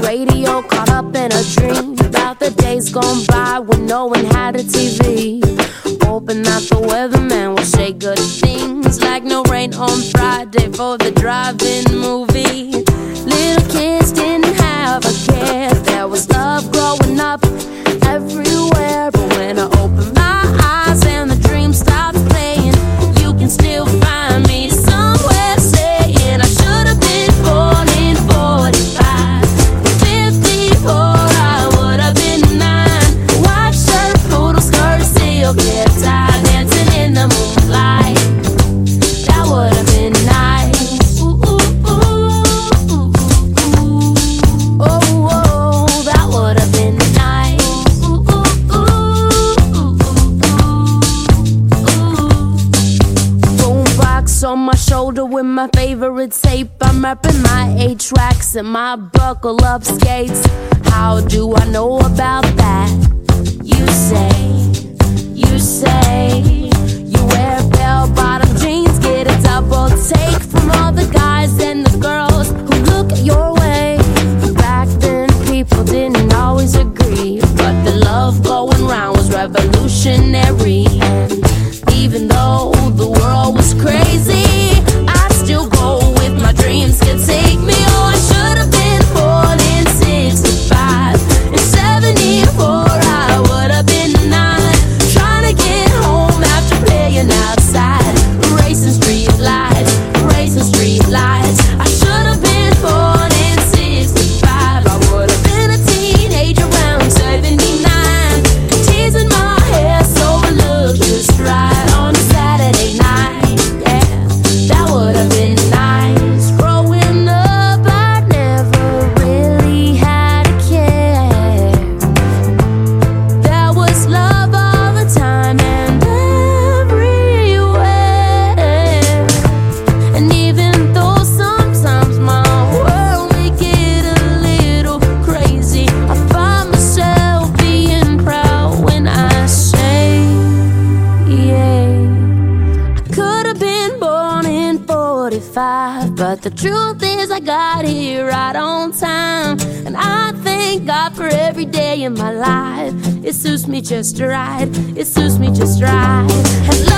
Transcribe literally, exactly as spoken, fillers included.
radio, caught up in a dream about the days gone by when no one had a T V. Hoping that the weatherman will say good things, like no rain on Friday for the drive-in movie. Little kids didn't have a care, there was love growing up everywhere. But when I open my eyes and the dream stops playing, you can still find me somewhere saying I should have been born in forty-five. fifty-four, I would have been nine. White shirt, poodle skirt, silk hair tie, dancing in the moonlight. That would have been nice. Ooh, ooh, ooh, ooh, ooh. Oh, oh, that would have been nice. Ooh, ooh, ooh, ooh, ooh. Boombox on my shoulder with my favorite tape. I'm repping my eight tracks and my buckle up skates. How do I know about that? You say, you say, you wear bell-bottom jeans, get a double take from all the guys and the girls who look your way. Back then people didn't always agree, but the love going round was revolutionary. And even though the world was crazy, I still go with my dreams can take me. Oh, I should have been born in sixty-five. In seventy-four, I would have been nine. Trying to get home after playing outside, racing street lights, racing street lights. I should have been born in sixty-five. I would have been a teenager around seventy-nine, teasing my hair so it looked just right on a Saturday night. Yeah, that would have been nice. Growing up, I never really had a care. There was love all the time and everywhere. And even though sometimes my world may get a little crazy, I find myself being proud when I say, yeah, I could have been born in forty-five, but the truth is I got here right on time. And I thank God for every day in my life. It suits me just right, it suits me just right. And